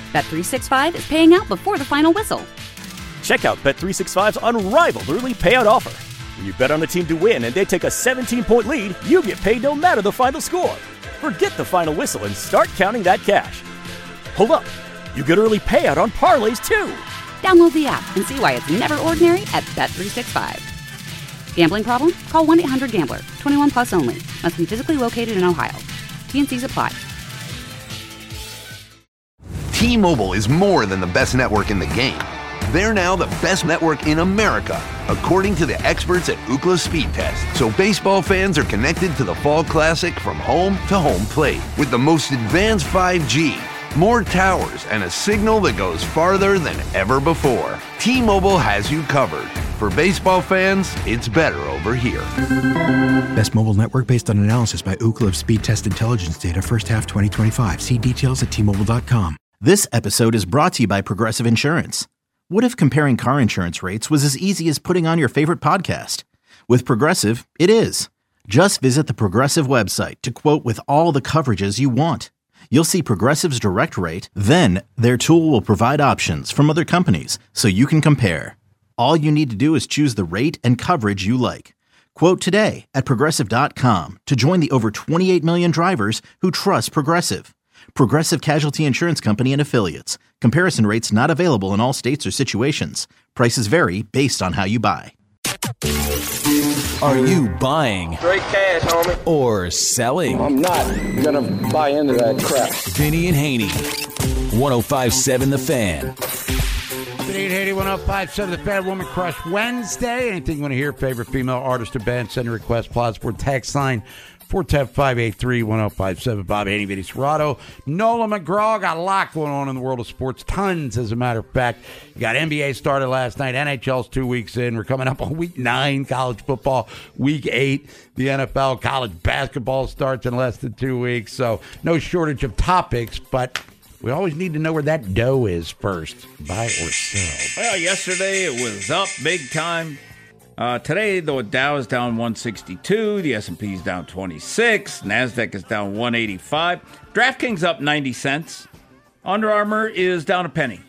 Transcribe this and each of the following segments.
Bet365 is paying out before the final whistle. Check out Bet365's unrivaled early payout offer. When you bet on a team to win and they take a 17-point lead, you get paid no matter the final score. Forget the final whistle and start counting that cash. Hold up. You get early payout on parlays, too. Download the app and see why it's never ordinary at Bet365. Gambling problem? Call 1-800-GAMBLER. 21 plus only. Must be physically located in Ohio. T&Cs apply. T-Mobile is more than the best network in the game. They're now the best network in America, according to the experts at Ookla Speed Test. So baseball fans are connected to the Fall Classic from home to home plate with the most advanced 5G, more towers, and a signal that goes farther than ever before. T-Mobile has you covered. For baseball fans, it's better over here. Best mobile network based on analysis by Ookla of Speed Test Intelligence data first half 2025. See details at T-Mobile.com. This episode is brought to you by Progressive Insurance. What if comparing car insurance rates was as easy as putting on your favorite podcast? With Progressive, it is. Just visit the Progressive website to quote with all the coverages you want. You'll see Progressive's direct rate, then their tool will provide options from other companies so you can compare. All you need to do is choose the rate and coverage you like. Quote today at Progressive.com to join the over 28 million drivers who trust Progressive. Progressive Casualty Insurance Company and Affiliates. Comparison rates not available in all states or situations. Prices vary based on how you buy. Are you buying? Straight cash, homie. Or selling? I'm not gonna buy into that crap. Vinny and Haney. 105.7 The Fan. Vinny and Haney, 105.7 The Fan. Woman Crush Wednesday. Anything you want to hear? Favorite female artist or band? Send a request. Plaza Sport text line 410-583-1057. Bob Haney, Vinny Serrato, Nola McGraw. Got a lot going on in the world of sports. Tons, as a matter of fact. You got NBA started last night. NHL's 2 weeks in. We're coming up on week 9. College football, week 8. The NFL, college basketball starts in less than 2 weeks. So no shortage of topics, but we always need to know where that dough is first. Buy or sell. Well, yesterday it was up big time. Today, the Dow is down 162, the S&P is down 26, NASDAQ is down 185, DraftKings up 90 cents, Under Armour is down a penny.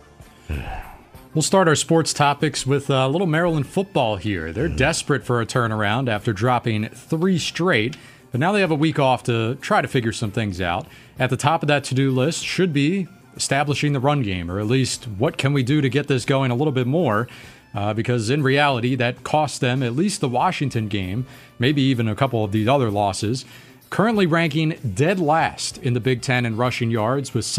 We'll start our sports topics with a little Maryland football here. They're desperate for a turnaround after dropping 3 straight, but now they have a week off to try to figure some things out. At the top of that to-do list should be establishing the run game, or at least what can we do to get this going a little bit more. Because in reality, that cost them at least the Washington game, maybe even a couple of these other losses. Currently ranking dead last in the Big Ten in rushing yards with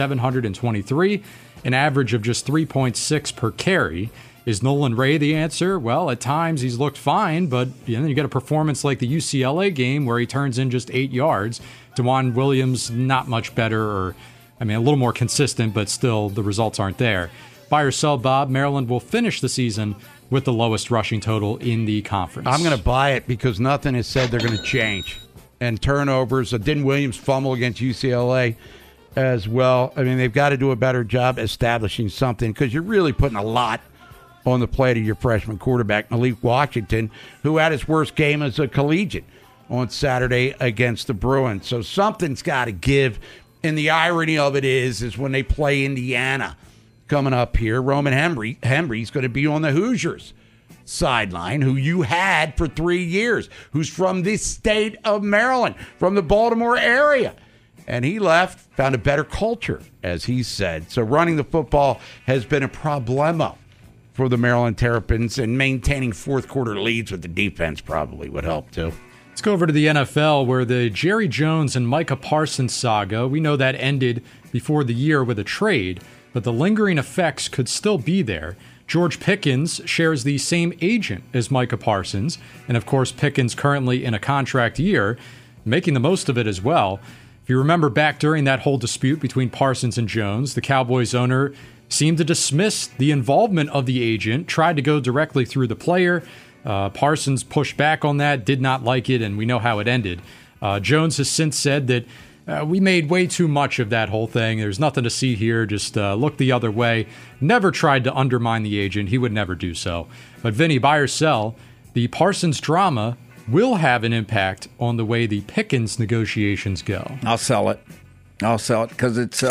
723, an average of just 3.6 per carry. Is Nolan Ray the answer? Well, at times he's looked fine, but you get a performance like the UCLA game where he turns in just 8 yards. DeJuan Williams, not much better, or a little more consistent, but still the results aren't there. Buy or sell, Bob, Maryland will finish the season with the lowest rushing total in the conference. I'm going to buy it because nothing has said they're going to change. And turnovers, didn't Williams fumble against UCLA as well? They've got to do a better job establishing something because you're really putting a lot on the plate of your freshman quarterback, Malik Washington, who had his worst game as a collegiate on Saturday against the Bruins. So something's got to give. And the irony of it is when they play Indiana coming up here, Roman Hembry's going to be on the Hoosiers sideline, who you had for 3 years, who's from the state of Maryland, from the Baltimore area. And he left, found a better culture, as he said. So running the football has been a problema for the Maryland Terrapins, and maintaining fourth quarter leads with the defense probably would help too. Let's go over to the NFL, where the Jerry Jones and Micah Parsons saga, we know that ended before the year with a trade, but the lingering effects could still be there. George Pickens shares the same agent as Micah Parsons, and of course Pickens currently in a contract year, making the most of it as well. If you remember back during that whole dispute between Parsons and Jones, the Cowboys owner seemed to dismiss the involvement of the agent, tried to go directly through the player. Parsons pushed back on that, did not like it, and we know how it ended. Jones has since said that we made way too much of that whole thing. There's nothing to see here. Just look the other way. Never tried to undermine the agent. He would never do so. But Vinny, buy or sell, the Parsons drama will have an impact on the way the Pickens negotiations go. I'll sell it because it's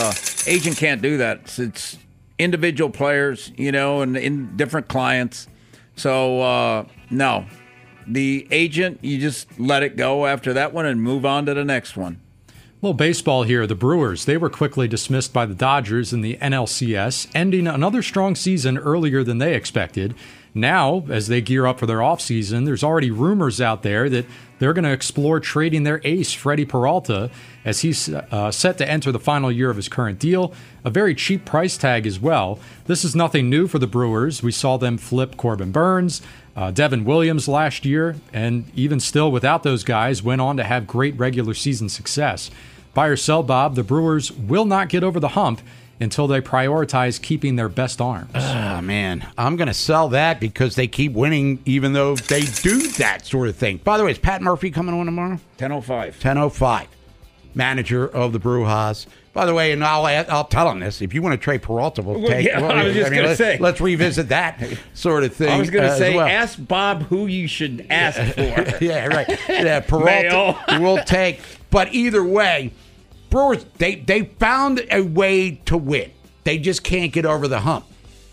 Agent can't do that. It's individual players, and in different clients. So, no. The agent, you just let it go after that one and move on to the next one. Well, baseball here. The Brewers, they were quickly dismissed by the Dodgers in the NLCS, ending another strong season earlier than they expected. Now, as they gear up for their offseason, there's already rumors out there that they're going to explore trading their ace, Freddie Peralta, as he's set to enter the final year of his current deal. A very cheap price tag as well. This is nothing new for the Brewers. We saw them flip Corbin Burns, Devin Williams last year, and even still without those guys, went on to have great regular season success. Buy or sell, Bob, the Brewers will not get over the hump until they prioritize keeping their best arms. Man, I'm going to sell that because they keep winning even though they do that sort of thing. By the way, is Pat Murphy coming on tomorrow? 10:05. 10:05. Manager of the Brewers. By the way, and I'll tell him this. If you want to trade Peralta, we'll take. Yeah, I was just going to say. Let's revisit that sort of thing. I was going to say, well. ask Bob who you should ask for. Yeah, right. Yeah, Peralta we'll take. But either way, Brewers, they found a way to win. They just can't get over the hump.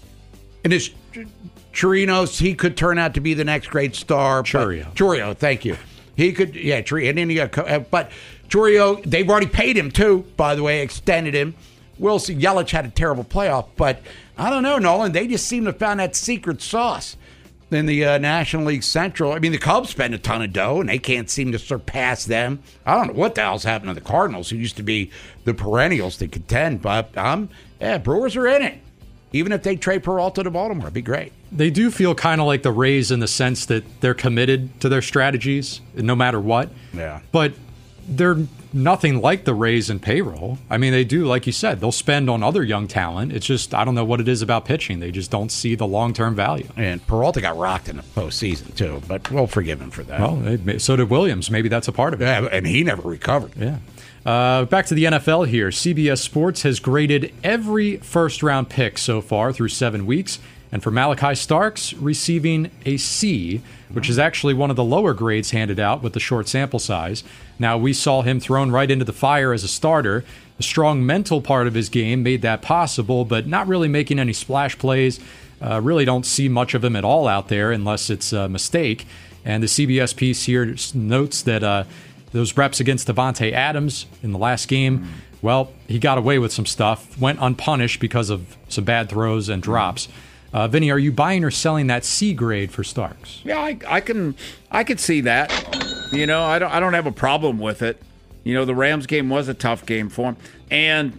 And this Chirinos, he could turn out to be the next great star. Chourio, thank you. He could, Chourio. And then you got, but Chourio, they've already paid him too, by the way, extended him. We'll see. Yelich had a terrible playoff, but I don't know, Nolan. They just seem to have found that secret sauce in the National League Central. I mean, the Cubs spend a ton of dough, and they can't seem to surpass them. I don't know what the hell's happened to the Cardinals, who used to be the perennials to contend, but Brewers are in it. Even if they trade Peralta to Baltimore, it'd be great. They do feel kind of like the Rays in the sense that they're committed to their strategies no matter what. Yeah. But they're nothing like the Rays in payroll. I mean, they do, like you said, they'll spend on other young talent. It's just, I don't know what it is about pitching. They just don't see the long-term value. And Peralta got rocked in the postseason, too, but we'll forgive him for that. Well, so did Williams. Maybe that's a part of it. Yeah, and he never recovered. Yeah. Back to the NFL here. CBS Sports has graded every first-round pick so far through 7 weeks. And for Malachi Starks, receiving a C, which is actually one of the lower grades handed out with the short sample size. Now, we saw him thrown right into the fire as a starter. The strong mental part of his game made that possible, but not really making any splash plays. Really don't see much of him at all out there unless it's a mistake. And the CBS piece here notes that those reps against Devontae Adams in the last game, well, he got away with some stuff, went unpunished because of some bad throws and drops. Vinny, are you buying or selling that C grade for Starks? Yeah, I could see that. I don't have a problem with it. The Rams game was a tough game for him, and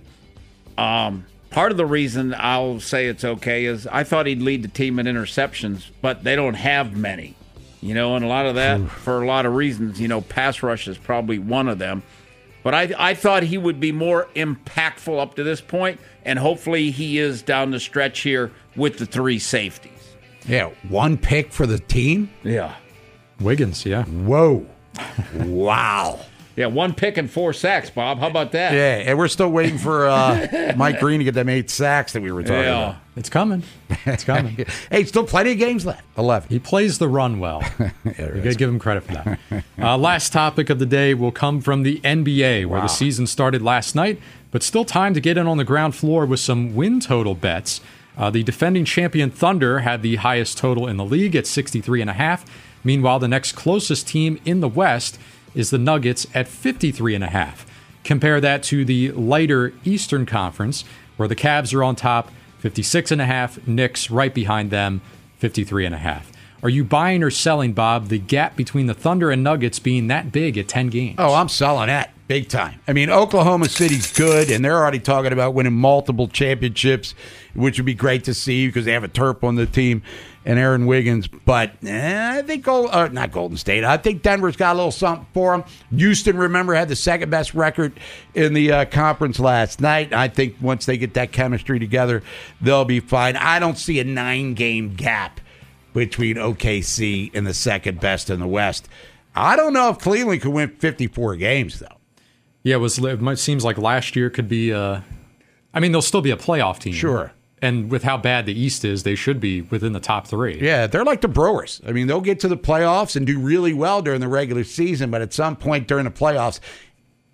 part of the reason I'll say it's okay is I thought he'd lead the team in interceptions, but they don't have many. And a lot of that for a lot of reasons. Pass rush is probably one of them. But I thought he would be more impactful up to this point, and hopefully he is down the stretch here with the 3 safeties. Yeah, 1 pick for the team? Yeah. Wiggins, yeah. Whoa. Wow. Yeah, 1 pick and 4 sacks, Bob. How about that? Yeah, and we're still waiting for Mike Green to get them 8 sacks that we were talking about. It's coming. It's coming. Hey, still plenty of games left. 11. He plays the run well. You got to give him credit for that. Last topic of the day will come from the NBA, where the season started last night, but still time to get in on the ground floor with some win total bets. The defending champion Thunder had the highest total in the league at 63.5. Meanwhile, the next closest team in the West is the Nuggets at 53.5. Compare that to the lighter Eastern Conference, where the Cavs are on top, 56.5. Knicks right behind them, 53.5. Are you buying or selling, Bob, the gap between the Thunder and Nuggets being that big at 10 games? Oh, I'm selling that big time. I mean, Oklahoma City's good, and they're already talking about winning multiple championships, which would be great to see because they have a Terp on the team and Aaron Wiggins. But I think, not Golden State, I think Denver's got a little something for them. Houston, remember, had the second best record in the conference last night. I think once they get that chemistry together, they'll be fine. I don't see a 9-game gap between OKC and the second best in the West. I don't know if Cleveland could win 54 games, though. Yeah, it seems like last year could be they'll still be a playoff team. Sure. And with how bad the East is, they should be within the top 3. Yeah, they're like the Brewers. I mean, they'll get to the playoffs and do really well during the regular season, but at some point during the playoffs,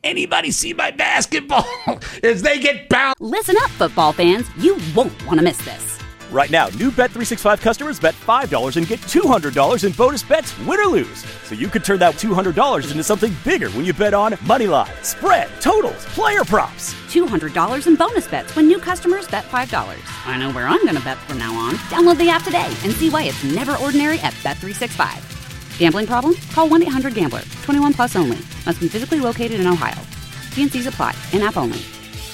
anybody see my basketball as they get bounced? Listen up, football fans. You won't want to miss this. Right now, new Bet365 customers bet $5 and get $200 in bonus bets, win or lose. So you could turn that $200 into something bigger when you bet on money line, spread, totals, player props. $200 in bonus bets when new customers bet $5. I know where I'm going to bet from now on. Download the app today and see why it's never ordinary at Bet365. Gambling problem? Call 1-800-GAMBLER. 21 plus only. Must be physically located in Ohio. T&Cs apply. In-app only.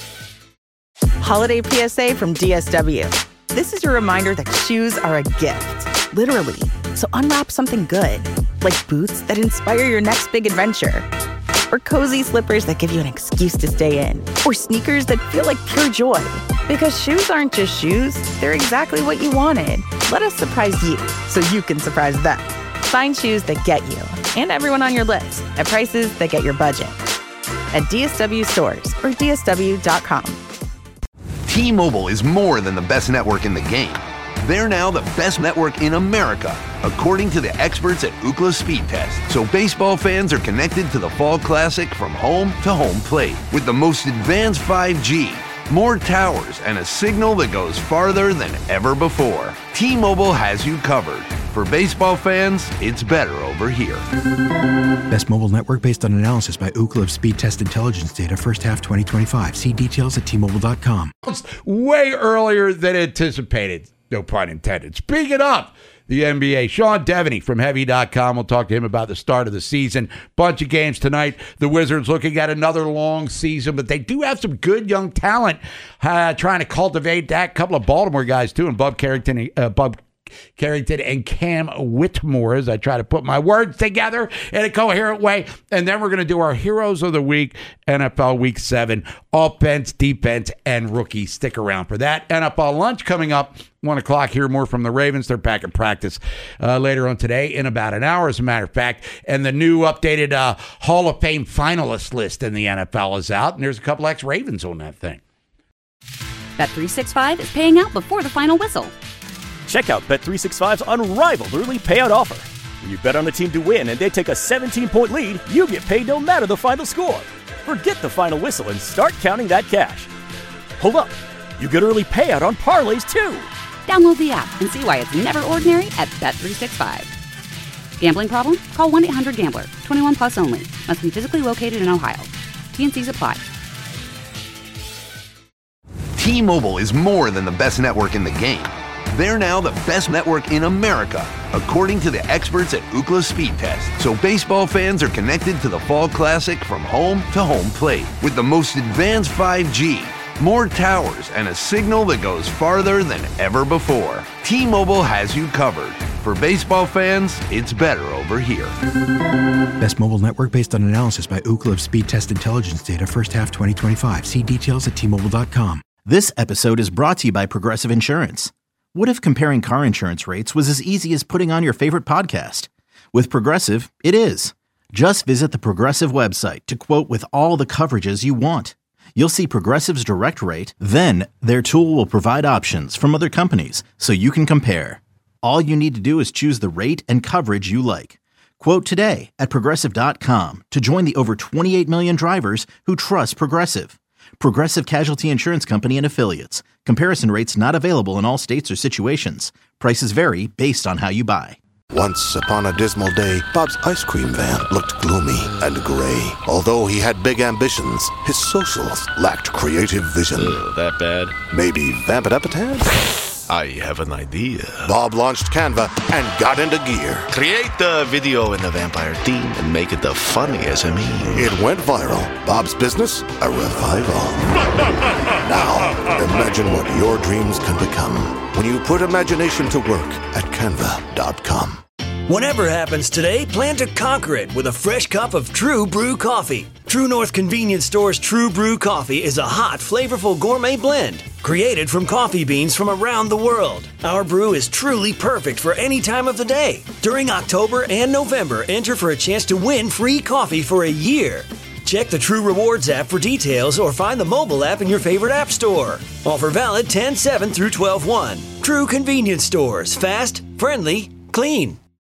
Holiday PSA from DSW. This is your reminder that shoes are a gift, literally. So unwrap something good, like boots that inspire your next big adventure, or cozy slippers that give you an excuse to stay in, or sneakers that feel like pure joy. Because shoes aren't just shoes, they're exactly what you wanted. Let us surprise you so you can surprise them. Find shoes that get you and everyone on your list at prices that get your budget. At DSW stores or DSW.com. T-Mobile is more than the best network in the game. They're now the best network in America, according to the experts at Ookla Speed Test. So baseball fans are connected to the Fall Classic from home to home plate with the most advanced 5G, more towers, and a signal that goes farther than ever before. T-Mobile has you covered. For baseball fans, it's better over here. Best mobile network based on analysis by Ookla of Speed Test Intelligence data first half 2025. See details at T-Mobile.com. Way earlier than anticipated. No pun intended. Speaking of the NBA, Sean Devaney from Heavy.com. We'll talk to him about the start of the season. Bunch of games tonight. The Wizards looking at another long season, but they do have some good young talent trying to cultivate that. A couple of Baltimore guys, too, and Bub Carrington and Cam Whitmore, as I try to put my words together in a coherent way. And then we're going to do our Heroes of the Week, NFL Week 7, offense, defense, and rookie. Stick around for that. NFL lunch coming up, 1 o'clock. Hear more from the Ravens. They're back in practice later on today in about an hour, as a matter of fact. And the new updated Hall of Fame finalist list in the NFL is out, and there's a couple ex-Ravens on that thing. Bet365 is paying out before the final whistle. Check out Bet365's unrivaled early payout offer. When you bet on a team to win and they take a 17-point lead, you get paid no matter the final score. Forget the final whistle and start counting that cash. Hold up. You get early payout on parlays, too. Download the app and see why it's never ordinary at Bet365. Gambling problem? Call 1-800-GAMBLER. 21 plus only. Must be physically located in Ohio. T&Cs apply. T-Mobile is more than the best network in the game. They're now the best network in America, according to the experts at Ookla Speed Test. So baseball fans are connected to the Fall Classic from home to home plate with the most advanced 5G, more towers, and a signal that goes farther than ever before. T-Mobile has you covered. For baseball fans, it's better over here. Best mobile network based on analysis by Ookla of Speed Test Intelligence data first half 2025. See details at T-Mobile.com. This episode is brought to you by Progressive Insurance. What if comparing car insurance rates was as easy as putting on your favorite podcast? With Progressive, it is. Just visit the Progressive website to quote with all the coverages you want. You'll see Progressive's direct rate, then their tool will provide options from other companies so you can compare. All you need to do is choose the rate and coverage you like. Quote today at Progressive.com to join the over 28 million drivers who trust Progressive. Progressive Casualty Insurance Company and Affiliates. Comparison rates not available in all states or situations. Prices vary based on how you buy. Once upon a dismal day, Bob's ice cream van looked gloomy and gray. Although he had big ambitions, his socials lacked creative vision. That bad? Maybe vamp it up a tad? I have an idea. Bob launched Canva and got into gear. Create the video in the vampire theme and make it the funny SME. It went viral. Bob's business, a revival. Now, imagine what your dreams can become when you put imagination to work at Canva.com. Whatever happens today, plan to conquer it with a fresh cup of True Brew coffee. True North Convenience Store's True Brew coffee is a hot, flavorful gourmet blend created from coffee beans from around the world. Our brew is truly perfect for any time of the day. During October and November, enter for a chance to win free coffee for a year. Check the True Rewards app for details or find the mobile app in your favorite app store. Offer valid 10/7 through 12/1. True Convenience Stores. Fast, friendly, clean.